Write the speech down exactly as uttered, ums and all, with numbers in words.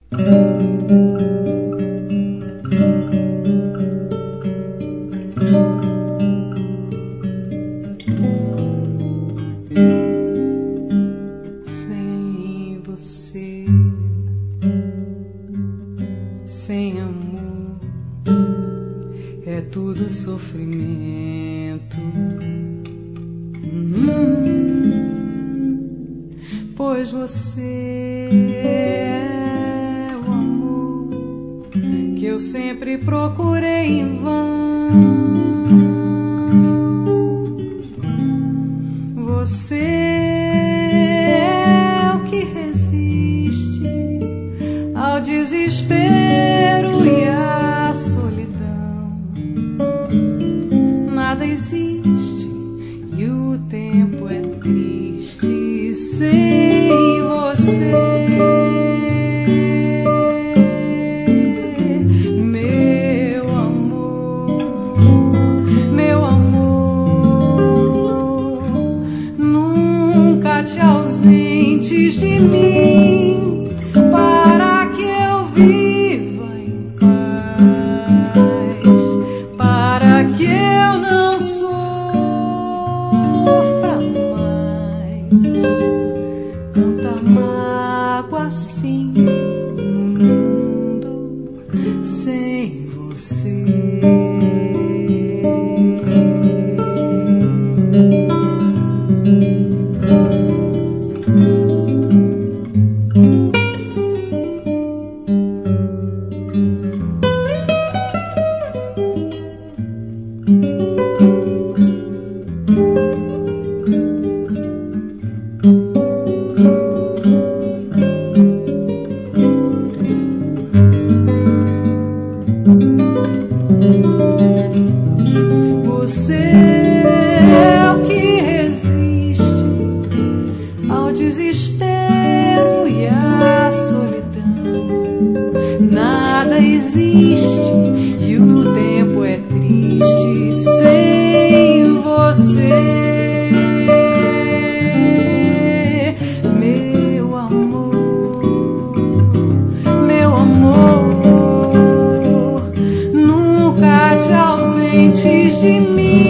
Sem você, sem amor, é tudo sofrimento. Hum, pois você é o amor que eu sempre procurei em vão. Você é o que resiste ao desespero e à solidão. Nada existe e o tempo é triste sem você. Meu amor, meu amor, nunca te ausentes de mim, para que eu viva em paz, para que eu não sofra mais. Tanta mágoa assim no mundo sem você. Você é o que resiste ao desespero e à solidão. Nada existe e o tempo é triste sem você. Meu amor, meu amor, nunca te ausentes de mim,